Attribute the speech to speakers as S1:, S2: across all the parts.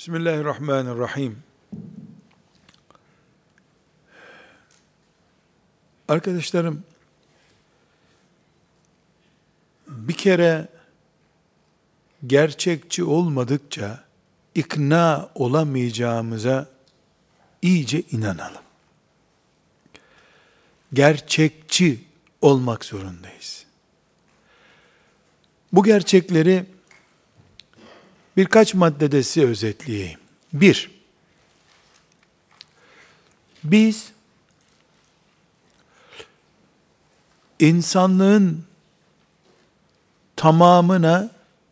S1: Bismillahirrahmanirrahim. Arkadaşlarım, bir kere gerçekçi olmadıkça ikna olamayacağımıza iyice inanalım. Gerçekçi olmak zorundayız. Bu gerçekleri birkaç maddede size özetleyeyim. 1. Biz insanlığın tamamına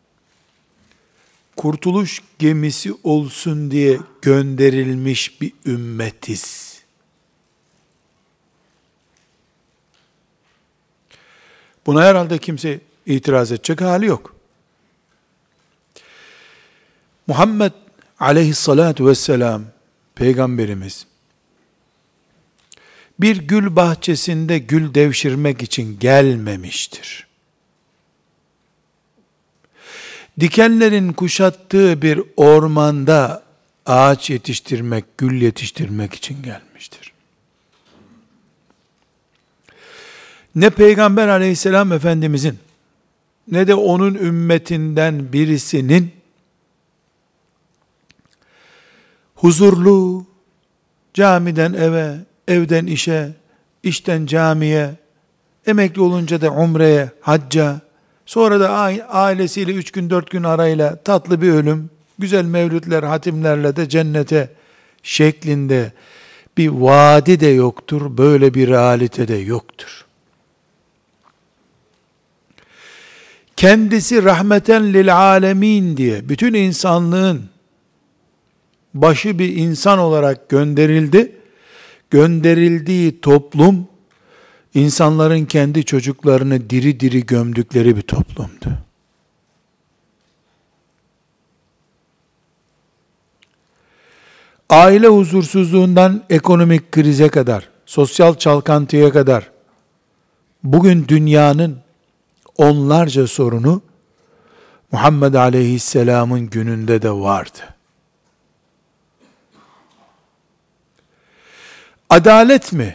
S1: kurtuluş gemisi olsun diye gönderilmiş bir ümmetiz. Buna herhalde kimse itiraz edecek hali yok. Muhammed aleyhissalatu vesselam peygamberimiz bir gül bahçesinde gül devşirmek için gelmemiştir. Dikenlerin kuşattığı bir ormanda ağaç yetiştirmek, gül yetiştirmek için gelmiştir. Ne Peygamber aleyhisselam Efendimizin ne de onun ümmetinden birisinin huzurlu, camiden eve, evden işe, işten camiye, emekli olunca da umreye, hacca, sonra da ailesiyle 3 gün 4 gün arayla tatlı bir ölüm, güzel mevlütler, hatimlerle de cennete şeklinde bir vaadi de yoktur, böyle bir realite de yoktur. Kendisi rahmeten lil alemin diye bütün insanlığın başı bir insan olarak gönderildi. Gönderildiği toplum, insanların kendi çocuklarını diri diri gömdükleri bir toplumdu. Aile huzursuzluğundan ekonomik krize kadar, sosyal çalkantıya kadar, bugün dünyanın onlarca sorunu, Muhammed Aleyhisselam'ın gününde de vardı. Adalet mi?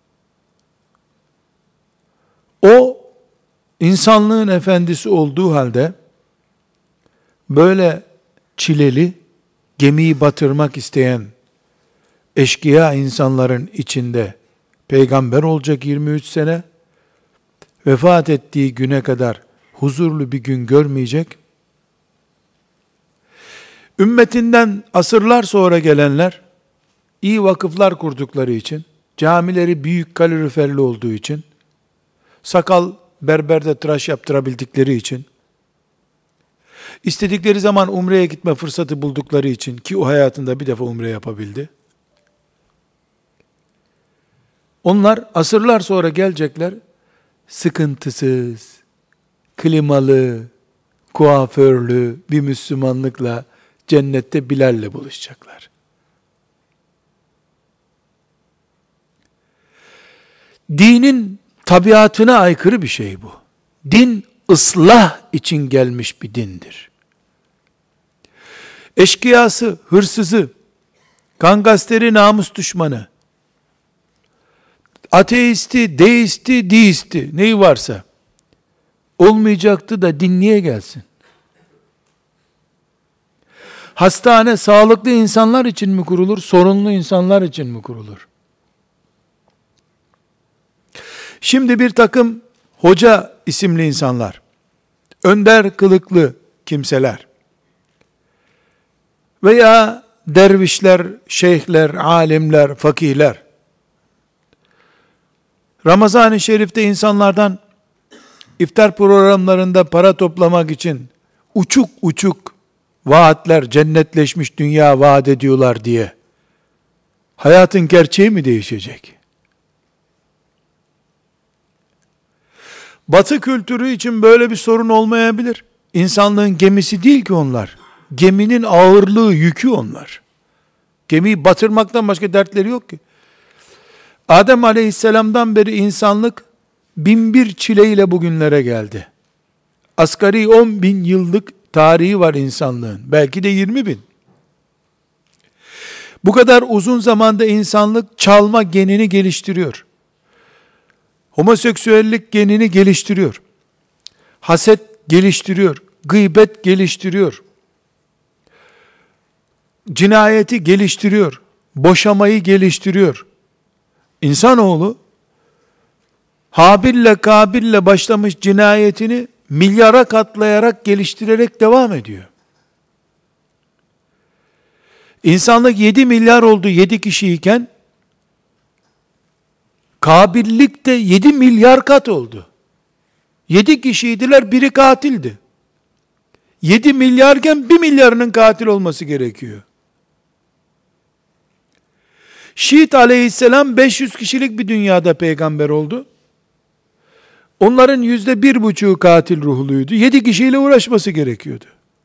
S1: O, insanlığın efendisi olduğu halde, böyle çileli, gemiyi batırmak isteyen, eşkıya insanların içinde, peygamber olacak 23 sene, vefat ettiği güne kadar, huzurlu bir gün görmeyecek, ümmetinden asırlar sonra gelenler, iyi vakıflar kurdukları için, camileri büyük kaloriferli olduğu için, sakal berberde tıraş yaptırabildikleri için, istedikleri zaman umreye gitme fırsatı buldukları için, ki o hayatında bir defa umre yapabildi, onlar asırlar sonra gelecekler, sıkıntısız, klimalı, kuaförlü bir Müslümanlıkla cennette Bilal'le buluşacaklar. Dinin tabiatına aykırı bir şey bu. Din ıslah için gelmiş bir dindir. Eşkıyası, hırsızı, gangsteri, namus düşmanı, ateisti, deisti, deisti, neyi varsa olmayacaktı da din niye gelsin? Hastane sağlıklı insanlar için mi kurulur, sorunlu insanlar için mi kurulur? Şimdi bir takım hoca isimli insanlar, önder kılıklı kimseler veya dervişler, şeyhler, alimler, fakihler, Ramazan-ı Şerif'te insanlardan iftar programlarında para toplamak için uçuk uçuk vaatler, cennetleşmiş dünya vaat ediyorlar diye hayatın gerçeği mi değişecek? Batı kültürü için böyle bir sorun olmayabilir. İnsanlığın gemisi değil ki onlar. Geminin ağırlığı, yükü onlar. Gemiyi batırmaktan başka dertleri yok ki. Adem Aleyhisselam'dan beri insanlık 1001 çileyle bugünlere geldi. Asgari 10.000 yıllık tarihi var insanlığın. Belki de 20.000. Bu kadar uzun zamanda insanlık çalma genini geliştiriyor. Homoseksüellik genini geliştiriyor. Haset geliştiriyor. Gıybet geliştiriyor. Cinayeti geliştiriyor. Boşamayı geliştiriyor. İnsanoğlu Habil'le Kabil'le başlamış cinayetini milyara katlayarak, geliştirerek devam ediyor. İnsanlık 7 milyar oldu 7 kişiyken, Kabillik de 7 milyar kat oldu. 7 kişiydiler, biri katildi. 7 milyarken 1 milyarının katil olması gerekiyor. Şiit aleyhisselam 500 kişilik bir dünyada peygamber oldu. Onların %1,5'u katil ruhluydu. 7 kişiyle uğraşması gerekiyordu.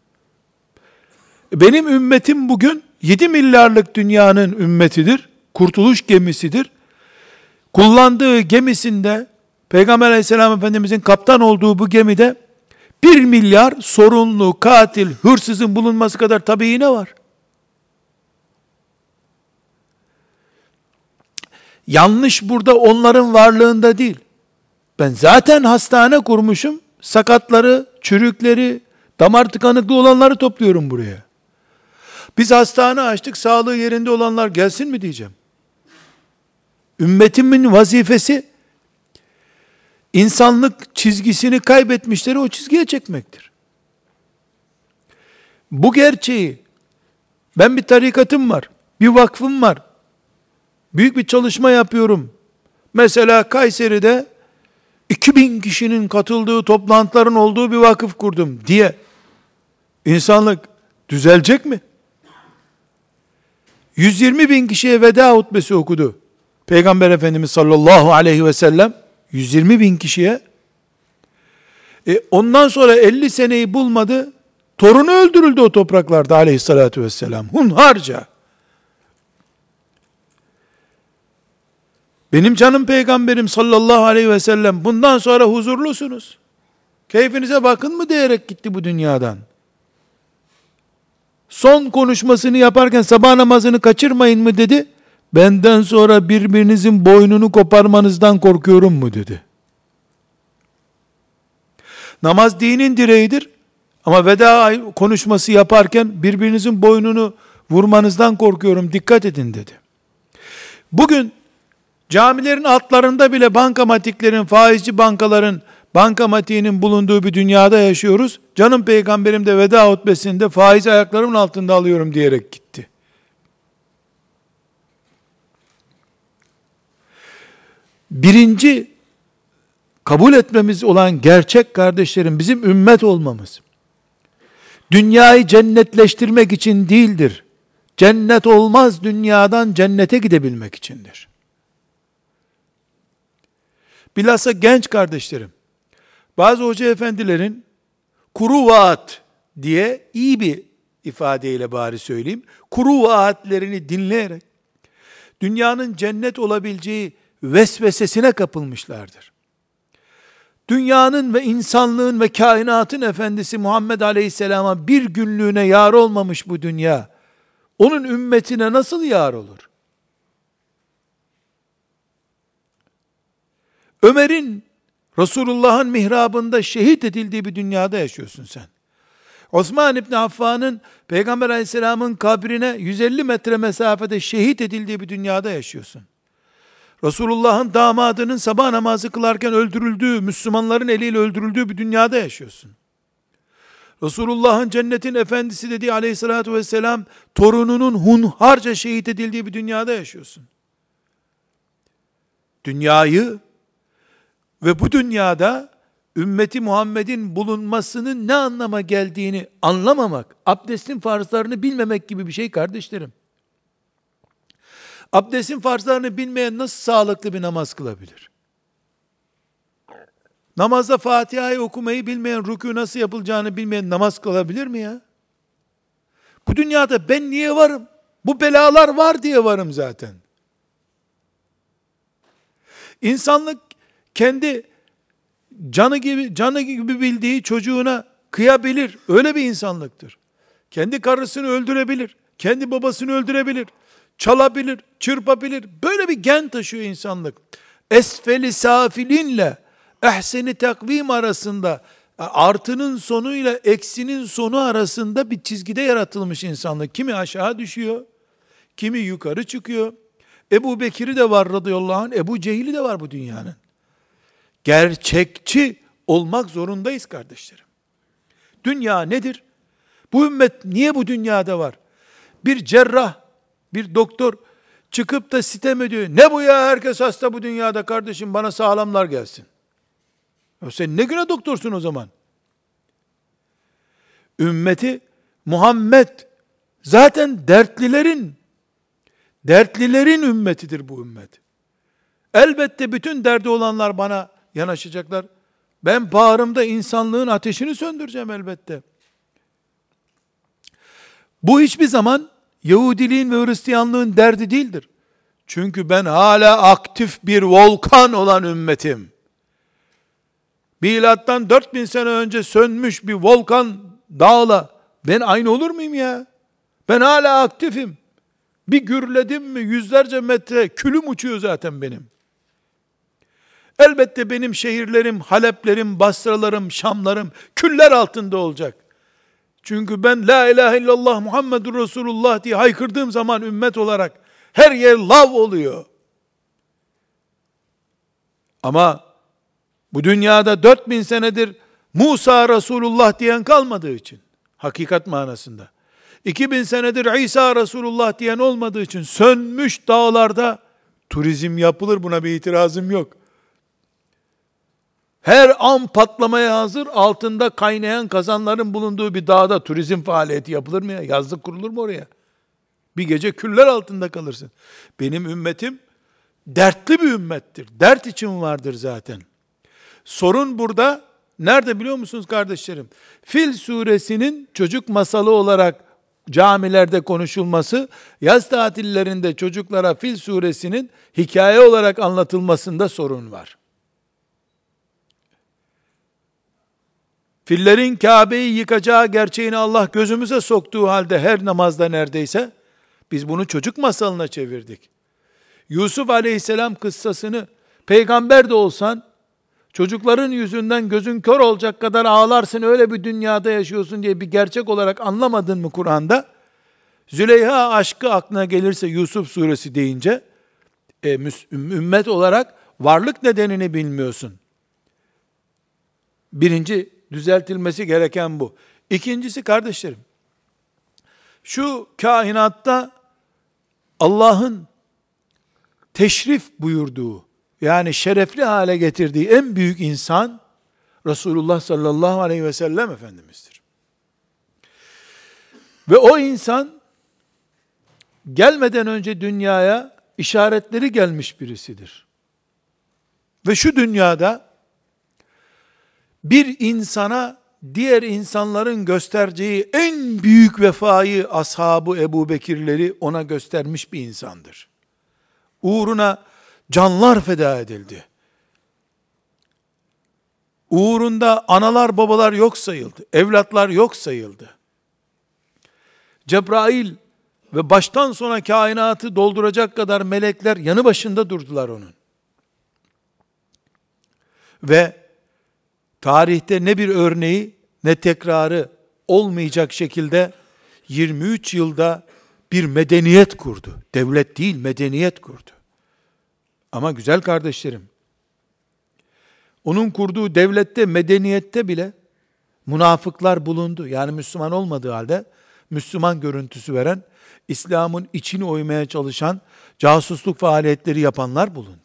S1: Benim ümmetim bugün 7 milyarlık dünyanın ümmetidir. Kurtuluş gemisidir. Kullandığı gemisinde, Peygamber aleyhisselam efendimizin kaptan olduğu bu gemide 1 milyar sorunlu, katil, hırsızın bulunması kadar tabii ne var? Yanlış burada onların varlığında değil. Ben zaten hastane kurmuşum. Sakatları, çürükleri, damar tıkanıklığı olanları topluyorum buraya. Biz hastane açtık, sağlığı yerinde olanlar gelsin mi diyeceğim. Ümmetimin vazifesi, insanlık çizgisini kaybetmişleri o çizgiye çekmektir. Bu gerçeği, ben bir tarikatım var, bir vakfım var, büyük bir çalışma yapıyorum. Mesela Kayseri'de 2000 kişinin katıldığı toplantıların olduğu bir vakıf kurdum diye insanlık düzelecek mi? 120 bin kişiye veda hutbesi okudu Peygamber Efendimiz sallallahu aleyhi ve sellem. 120 bin kişiye. Ondan sonra 50 seneyi bulmadı. Torunu öldürüldü o topraklarda aleyhissalatü vesselam. Hunharca. Benim canım peygamberim sallallahu aleyhi ve sellem bundan sonra huzurlusunuz, keyfinize bakın mı diyerek gitti bu dünyadan. Son konuşmasını yaparken sabah namazını kaçırmayın mı dedi. Benden sonra birbirinizin boynunu koparmanızdan korkuyorum mu dedi. Namaz dinin direğidir. Ama veda konuşması yaparken birbirinizin boynunu vurmanızdan korkuyorum, dikkat edin dedi. Bugün camilerin altlarında bile bankamatiklerin, faizci bankaların bankamatiğinin bulunduğu bir dünyada yaşıyoruz. Canım peygamberim de veda hutbesinde faiz ayaklarımın altında alıyorum diyerek gitti. Birinci kabul etmemiz olan gerçek kardeşlerim, bizim ümmet olmamız. Dünyayı cennetleştirmek için değildir. Cennet olmaz, dünyadan cennete gidebilmek içindir. Bilhassa genç kardeşlerim, bazı hoca efendilerin kuru vaat diye, iyi bir ifadeyle bari söyleyeyim, kuru vaatlerini dinleyerek dünyanın cennet olabileceği vesvesesine kapılmışlardır. Dünyanın ve insanlığın ve kainatın efendisi Muhammed Aleyhisselam'a bir günlüğüne yar olmamış bu dünya, onun ümmetine nasıl yar olur? Ömer'in Resulullah'ın mihrabında şehit edildiği bir dünyada yaşıyorsun sen. Osman İbni Affan'ın Peygamber Aleyhisselam'ın kabrine 150 metre mesafede şehit edildiği bir dünyada yaşıyorsun. Resulullah'ın damadının sabah namazı kılarken öldürüldüğü, Müslümanların eliyle öldürüldüğü bir dünyada yaşıyorsun. Resulullah'ın cennetin efendisi dediği aleyhissalatü vesselam torununun hunharca şehit edildiği bir dünyada yaşıyorsun. Dünyayı ve bu dünyada ümmeti Muhammed'in bulunmasının ne anlama geldiğini anlamamak, abdestin farzlarını bilmemek gibi bir şey kardeşlerim. Abdestin farzlarını bilmeyen nasıl sağlıklı bir namaz kılabilir? Namazda Fatiha'yı okumayı bilmeyen, rükû nasıl yapılacağını bilmeyen namaz kılabilir mi ya? Bu dünyada ben niye varım? Bu belalar var diye varım zaten. İnsanlık kendi canı gibi bildiği çocuğuna kıyabilir. Öyle bir insanlıktır. Kendi karısını öldürebilir. Kendi babasını öldürebilir. çalabilir, çırpabilir. Böyle bir gen taşıyor insanlık. Esfeli safilinle ehseni takvim arasında, artının sonuyla eksinin sonu arasında bir çizgide yaratılmış insanlık. Kimi aşağı düşüyor, kimi yukarı çıkıyor. Ebu Bekir'i de var radıyallahu anh, Ebu Cehil'i de var bu dünyanın. Gerçekçi olmak zorundayız kardeşlerim. Dünya nedir? Bu ümmet niye bu dünyada var? Bir cerrah, bir doktor çıkıp da sitem ediyor. Ne bu ya, herkes hasta bu dünyada kardeşim, bana sağlamlar gelsin. Ya sen ne güne doktorsun o zaman? Ümmeti Muhammed zaten dertlilerin ümmetidir bu ümmet. Elbette bütün derdi olanlar bana yanaşacaklar. Ben bağrımda insanlığın ateşini söndüreceğim elbette. Bu hiçbir zaman Yahudiliğin ve Hristiyanlığın derdi değildir. Çünkü ben hala aktif bir volkan olan ümmetim. Milattan 4000 sene önce sönmüş bir volkan dağla ben aynı olur muyum ya? Ben hala aktifim. Bir gürledim mi yüzlerce metre külüm uçuyor zaten benim. Elbette benim şehirlerim, Haleplerim, Basralarım, Şamlarım küller altında olacak. Çünkü ben la ilahe illallah Muhammedur Resulullah diye haykırdığım zaman ümmet olarak her yer lav oluyor. Ama bu dünyada 4000 senedir Musa Resulullah diyen kalmadığı için, hakikat manasında, 2000 senedir İsa Resulullah diyen olmadığı için sönmüş dağlarda turizm yapılır, buna bir itirazım yok. Her an patlamaya hazır, altında kaynayan kazanların bulunduğu bir dağda turizm faaliyeti yapılır mı ya? Yazlık kurulur mu oraya? Bir gece küller altında kalırsın. Benim ümmetim dertli bir ümmettir. Dert için vardır zaten. Sorun burada nerede biliyor musunuz kardeşlerim? Fil suresinin çocuk masalı olarak camilerde konuşulması, yaz tatillerinde çocuklara Fil suresinin hikaye olarak anlatılmasında sorun var. Fillerin Kabe'yi yıkacağı gerçeğini Allah gözümüze soktuğu halde her namazda neredeyse biz bunu çocuk masalına çevirdik. Yusuf Aleyhisselam kıssasını peygamber de olsan çocukların yüzünden gözün kör olacak kadar ağlarsın, öyle bir dünyada yaşıyorsun diye bir gerçek olarak anlamadın mı Kur'an'da? Züleyha aşkı aklına gelirse Yusuf suresi deyince ümmet olarak varlık nedenini bilmiyorsun. Birinci düzeltilmesi gereken bu. İkincisi kardeşlerim, şu kainatta Allah'ın teşrif buyurduğu, yani şerefli hale getirdiği en büyük insan Resulullah sallallahu aleyhi ve sellem Efendimiz'dir. Ve o insan gelmeden önce dünyaya işaretleri gelmiş birisidir. Ve şu dünyada bir insana diğer insanların göstereceği en büyük vefayı ashabı Ebu Bekirleri ona göstermiş bir insandır. Uğruna canlar feda edildi. Uğrunda analar babalar yok sayıldı. Evlatlar yok sayıldı. Cebrail ve baştan sona kainatı dolduracak kadar melekler yanı başında durdular onun. Ve tarihte ne bir örneği ne tekrarı olmayacak şekilde 23 yılda bir medeniyet kurdu. Devlet değil, medeniyet kurdu. Ama güzel kardeşlerim, onun kurduğu devlette, medeniyette bile münafıklar bulundu. Yani Müslüman olmadığı halde Müslüman görüntüsü veren, İslam'ın içini oymaya çalışan, casusluk faaliyetleri yapanlar bulundu.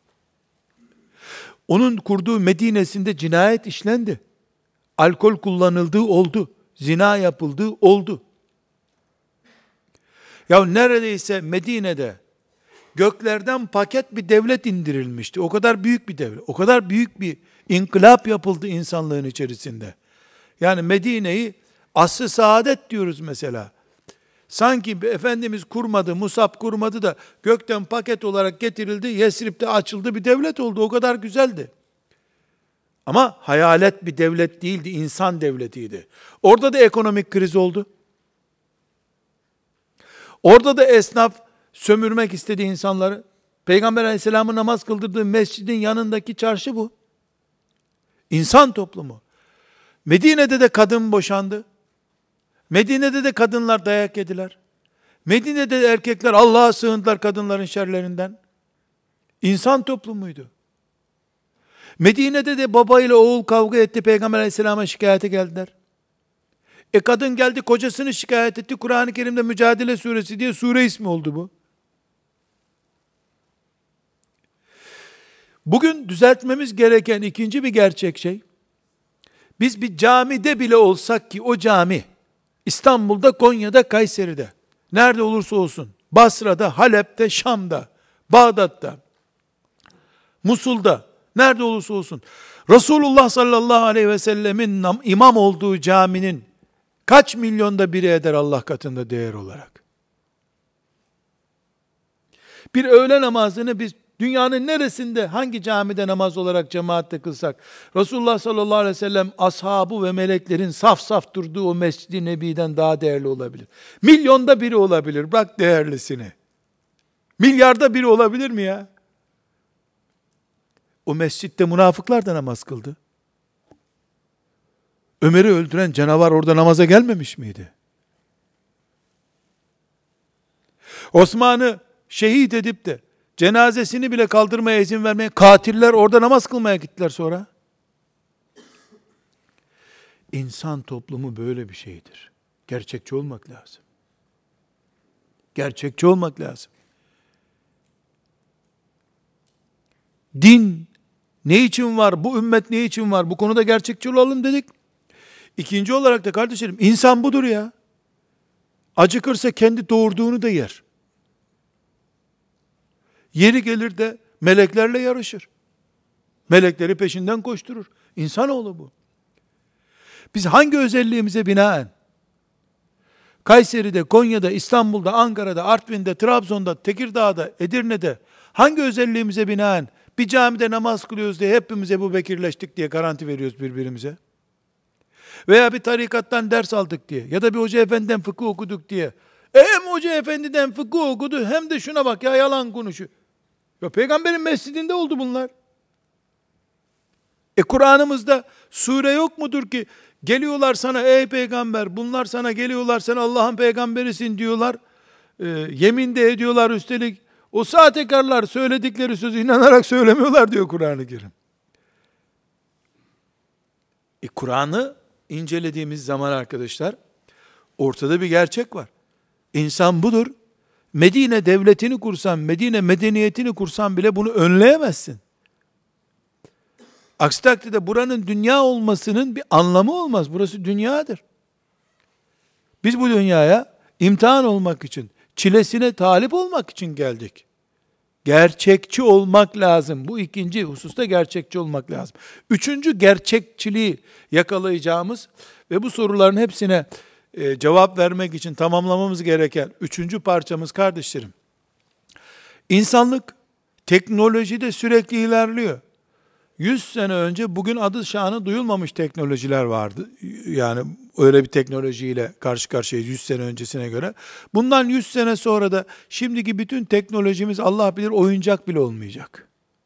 S1: Onun kurduğu Medine'sinde cinayet işlendi. Alkol kullanıldığı oldu. Zina yapıldığı oldu. Ya neredeyse Medine'de göklerden paket bir devlet indirilmişti. O kadar büyük bir devlet. O kadar büyük bir inkılap yapıldı insanlığın içerisinde. Yani Medine'yi asr-ı saadet diyoruz mesela. Sanki Efendimiz kurmadı, Musab kurmadı da gökten paket olarak getirildi, Yesrib'de açıldı, bir devlet oldu. O kadar güzeldi. Ama hayalet bir devlet değildi, insan devletiydi. Orada da ekonomik kriz oldu. Orada da esnaf sömürmek istedi insanları. Peygamber aleyhisselamın namaz kıldırdığı mescidin yanındaki çarşı bu. İnsan toplumu. Medine'de de kadın boşandı. Medine'de de kadınlar dayak yediler. Medine'de de erkekler Allah'a sığındılar kadınların şerlerinden. İnsan toplumuydu. Medine'de de baba ile oğul kavga etti. Peygamber aleyhisselama şikayete geldiler. Kadın geldi kocasını şikayet etti. Kur'an-ı Kerim'de Mücadele Suresi diye sure ismi oldu bu. Bugün düzeltmemiz gereken ikinci bir gerçek şey, biz bir camide bile olsak ki o cami, İstanbul'da, Konya'da, Kayseri'de, nerede olursa olsun, Basra'da, Halep'te, Şam'da, Bağdat'ta, Musul'da, nerede olursa olsun, Resulullah sallallahu aleyhi ve sellemin imam olduğu caminin kaç milyonda biri eder Allah katında değer olarak? Bir öğle namazını biz dünyanın neresinde, hangi camide namaz olarak cemaatle kılsak, Resulullah sallallahu aleyhi ve sellem ashabı ve meleklerin saf saf durduğu o Mescid-i Nebi'den daha değerli olabilir. Milyonda biri olabilir, bırak değerlisini. Milyarda biri olabilir mi ya? O mescitte münafıklar da namaz kıldı. Ömer'i öldüren canavar orada namaza gelmemiş miydi? Osman'ı şehit edip de cenazesini bile kaldırmaya izin vermeye katiller orada namaz kılmaya gittiler sonra. İnsan toplumu böyle bir şeydir. Gerçekçi olmak lazım. Gerçekçi olmak lazım. Din ne için var? Bu ümmet ne için var? Bu konuda gerçekçi olalım dedik. İkinci olarak da kardeşlerim, insan budur ya. Acıkırsa kendi doğurduğunu da yer. Yeri gelir de meleklerle yarışır. Melekleri peşinden koşturur. İnsanoğlu bu. Biz hangi özelliğimize binaen Kayseri'de, Konya'da, İstanbul'da, Ankara'da, Artvin'de, Trabzon'da, Tekirdağ'da, Edirne'de hangi özelliğimize binaen bir camide namaz kılıyoruz diye hepimiz Ebu Bekirleştik diye garanti veriyoruz birbirimize? Veya bir tarikattan ders aldık diye ya da bir hoca efendiden fıkıh okuduk diye. Hem hoca efendiden fıkıh okudu hem de şuna bak ya, yalan konuşuyor. Ya peygamberin mescidinde oldu bunlar. Kur'an'ımızda sure yok mudur ki geliyorlar sana, ey peygamber, bunlar sana geliyorlar, sen Allah'ın peygamberisin diyorlar. Yemin de ediyorlar üstelik. O sahtekarlar söyledikleri sözü inanarak söylemiyorlar diyor Kur'an-ı Kerim. Kur'an'ı incelediğimiz zaman arkadaşlar, ortada bir gerçek var. İnsan budur. Medine devletini kursan, Medine medeniyetini kursan bile bunu önleyemezsin. Aksi takdirde buranın dünya olmasının bir anlamı olmaz. Burası dünyadır. Biz bu dünyaya imtihan olmak için, çilesine talip olmak için geldik. Gerçekçi olmak lazım. Bu ikinci hususta gerçekçi olmak lazım. Üçüncü gerçekçiliği yakalayacağımız ve bu soruların hepsine cevap vermek için tamamlamamız gereken üçüncü parçamız kardeşlerim. İnsanlık teknolojide sürekli ilerliyor. 100 sene önce bugün adı şanı duyulmamış teknolojiler vardı. Yani öyle bir teknolojiyle karşı karşıyayız 100 sene öncesine göre. Bundan 100 sene sonra da şimdiki bütün teknolojimiz Allah bilir oyuncak bile olmayacak.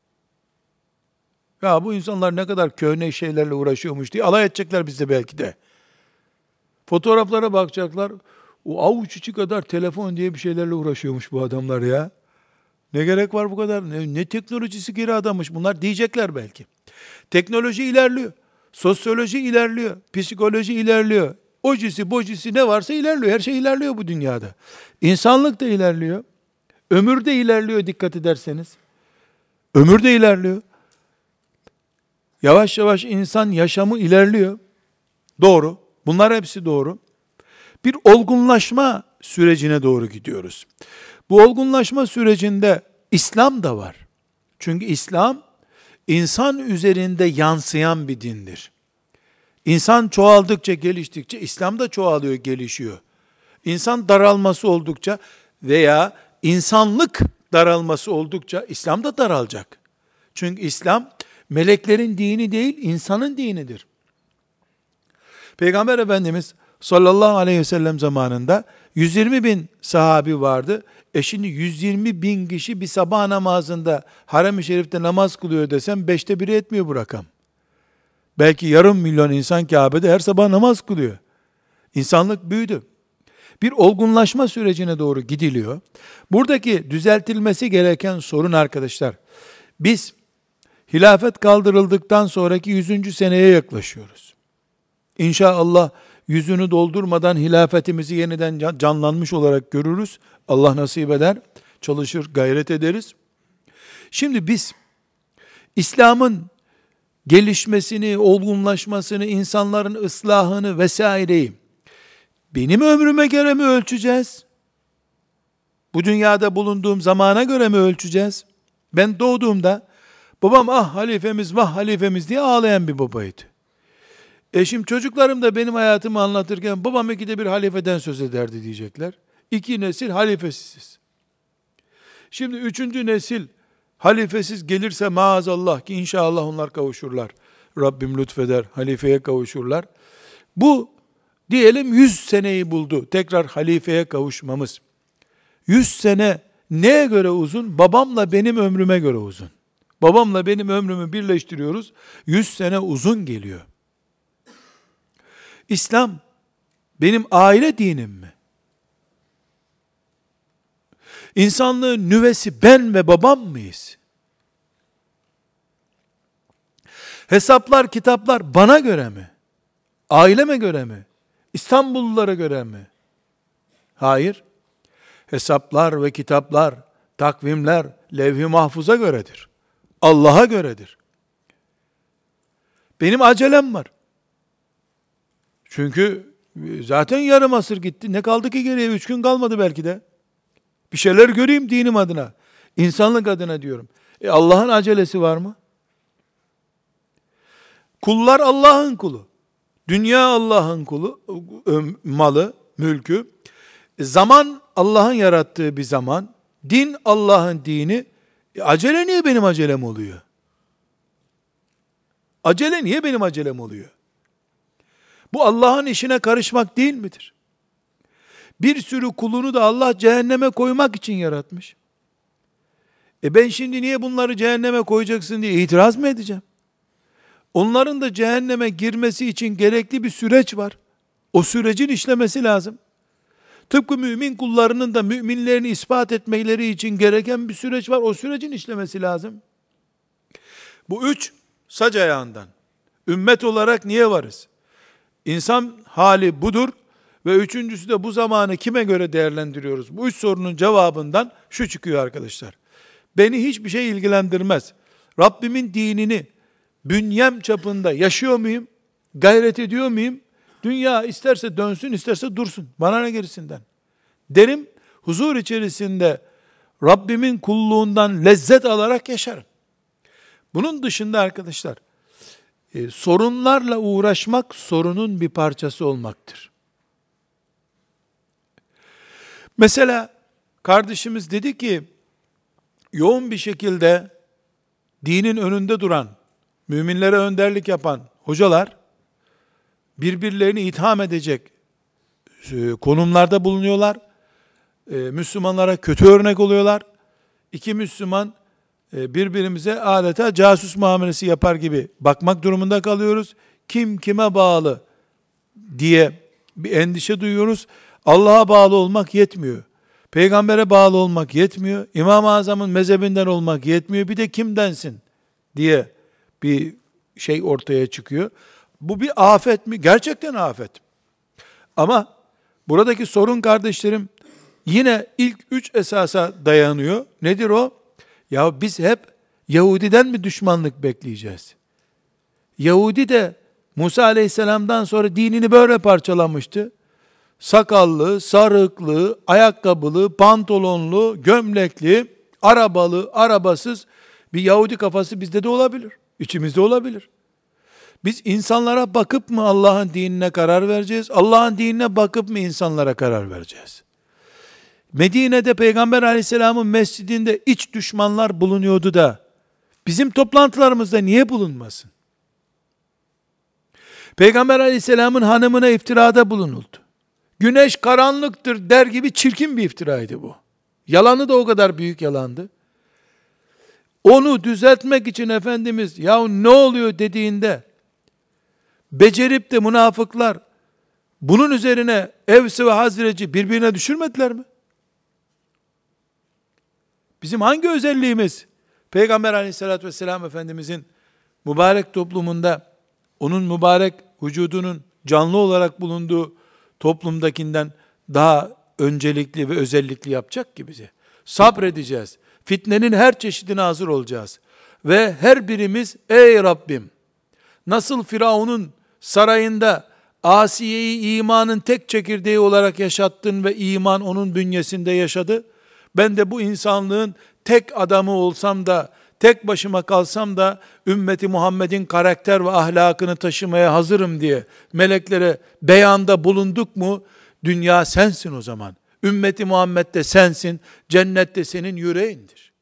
S1: Ya bu insanlar ne kadar köhne şeylerle uğraşıyormuş diye alay edecekler bizde belki de. Fotoğraflara bakacaklar. O avuç içi kadar telefon diye bir şeylerle uğraşıyormuş bu adamlar ya. Ne gerek var bu kadar? Ne teknolojisi geri adammış bunlar diyecekler belki. Teknoloji ilerliyor. Sosyoloji ilerliyor. Psikoloji ilerliyor. Ocisi bocisi ne varsa ilerliyor. Her şey ilerliyor bu dünyada. İnsanlık da ilerliyor. Ömür de ilerliyor dikkat ederseniz. Ömür de ilerliyor. Yavaş yavaş insan yaşamı ilerliyor. Doğru. Bunlar hepsi doğru. Bir olgunlaşma sürecine doğru gidiyoruz. Bu olgunlaşma sürecinde İslam da var. Çünkü İslam insan üzerinde yansıyan bir dindir. İnsan çoğaldıkça, geliştikçe İslam da çoğalıyor, gelişiyor. İnsan daralması oldukça veya insanlık daralması oldukça İslam da daralacak. Çünkü İslam meleklerin dini değil, insanın dinidir. Peygamber Efendimiz sallallahu aleyhi ve sellem zamanında 120 bin sahabi vardı. Şimdi 120 bin kişi bir sabah namazında Harem-i Şerif'te namaz kılıyor desem 5'te biri etmiyor bu rakam. Belki yarım milyon insan Kabe'de her sabah namaz kılıyor. İnsanlık büyüdü. Bir olgunlaşma sürecine doğru gidiliyor. Buradaki düzeltilmesi gereken sorun arkadaşlar, biz hilafet kaldırıldıktan sonraki 100. seneye yaklaşıyoruz. İnşallah yüzünü doldurmadan hilafetimizi yeniden canlanmış olarak görürüz. Allah nasip eder, çalışır, gayret ederiz. Şimdi biz İslam'ın gelişmesini, olgunlaşmasını, insanların ıslahını vesaireyi benim ömrüme göre mi ölçeceğiz? Bu dünyada bulunduğum zamana göre mi ölçeceğiz? Ben doğduğumda babam ah halifemiz vah halifemiz diye ağlayan bir babaydı. Eşim çocuklarım da benim hayatımı anlatırken babam ikide bir halifeden söz ederdi diyecekler. 2 nesil halifesiz. Şimdi 3. nesil halifesiz gelirse maazallah ki inşallah onlar kavuşurlar. Rabbim lütfeder, halifeye kavuşurlar. Bu diyelim 100 seneyi buldu tekrar halifeye kavuşmamız. 100 sene neye göre uzun? Babamla benim ömrüme göre uzun. Babamla benim ömrümü birleştiriyoruz. 100 sene uzun geliyor. İslam benim aile dinim mi? İnsanlığın nüvesi ben ve babam mıyız? Hesaplar, kitaplar bana göre mi? Aileme göre mi? İstanbullulara göre mi? Hayır. Hesaplar ve kitaplar, takvimler, levh-i mahfuza göredir. Allah'a göredir. Benim acelem var. Çünkü zaten yarım asır gitti. Ne kaldı ki geriye? 3 gün kalmadı belki de. Bir şeyler göreyim dinim adına. İnsanlık adına diyorum. Allah'ın acelesi var mı? Kullar Allah'ın kulu. Dünya Allah'ın kulu, malı, mülkü. Zaman Allah'ın yarattığı bir zaman. Din Allah'ın dini. Acele niye benim acelem oluyor? Acele niye benim acelem oluyor? Bu Allah'ın işine karışmak değil midir? Bir sürü kulunu da Allah cehenneme koymak için yaratmış. Ben şimdi niye bunları cehenneme koyacaksın diye itiraz mı edeceğim? Onların da cehenneme girmesi için gerekli bir süreç var. O sürecin işlemesi lazım. Tıpkı mümin kullarının da müminlerini ispat etmeleri için gereken bir süreç var. O sürecin işlemesi lazım. Bu 3 sac ayağından. Ümmet olarak niye varız? İnsan hali budur ve 3.'sü de bu zamanı kime göre değerlendiriyoruz? Bu 3 sorunun cevabından şu çıkıyor arkadaşlar. Beni hiçbir şey ilgilendirmez. Rabbimin dinini bünyem çapında yaşıyor muyum? Gayret ediyor muyum? Dünya isterse dönsün, isterse dursun. Bana ne gerisinden? Derim, huzur içerisinde Rabbimin kulluğundan lezzet alarak yaşarım. Bunun dışında arkadaşlar, sorunlarla uğraşmak sorunun bir parçası olmaktır. Mesela kardeşimiz dedi ki, yoğun bir şekilde dinin önünde duran, müminlere önderlik yapan hocalar, birbirlerini itham edecek konumlarda bulunuyorlar. Müslümanlara kötü örnek oluyorlar. 2 Müslüman birbirimize adeta casus muamelesi yapar gibi bakmak durumunda kalıyoruz. Kim kime bağlı diye bir endişe duyuyoruz. Allah'a bağlı olmak yetmiyor. Peygambere bağlı olmak yetmiyor. İmam-ı Azam'ın mezhebinden olmak yetmiyor. Bir de kimdensin diye bir şey ortaya çıkıyor. Bu bir afet mi? Gerçekten afet. Ama buradaki sorun kardeşlerim yine ilk 3 esasa dayanıyor. Nedir o? Ya biz hep Yahudiden mi düşmanlık bekleyeceğiz? Yahudi de Musa Aleyhisselam'dan sonra dinini böyle parçalamıştı. Sakallı, sarıklı, ayakkabılı, pantolonlu, gömlekli, arabalı, arabasız bir Yahudi kafası bizde de olabilir. İçimizde olabilir. Biz insanlara bakıp mı Allah'ın dinine karar vereceğiz? Allah'ın dinine bakıp mı insanlara karar vereceğiz? Medine'de Peygamber Aleyhisselam'ın mescidinde iç düşmanlar bulunuyordu da bizim toplantılarımızda niye bulunmasın? Peygamber Aleyhisselam'ın hanımına iftirada bulunuldu. Güneş karanlıktır der gibi çirkin bir iftiraydı bu. Yalanı da o kadar büyük yalandı. Onu düzeltmek için Efendimiz ya ne oluyor dediğinde becerip de münafıklar bunun üzerine Evs ve Hazrec'i birbirine düşürmediler mi? Bizim hangi özelliğimiz Peygamber aleyhissalatü vesselam Efendimizin mübarek toplumunda onun mübarek vücudunun canlı olarak bulunduğu toplumdakinden daha öncelikli ve özellikli yapacak ki bize? Sabredeceğiz. Fitnenin her çeşidine hazır olacağız. Ve her birimiz ey Rabbim nasıl Firavun'un sarayında Asiye'yi imanın tek çekirdeği olarak yaşattın ve iman onun bünyesinde yaşadı. Ben de bu insanlığın tek adamı olsam da, tek başıma kalsam da ümmeti Muhammed'in karakter ve ahlakını taşımaya hazırım diye meleklere beyanda bulunduk mu? Dünya sensin o zaman. Ümmeti Muhammed de sensin. Cennet de senin yüreğindir.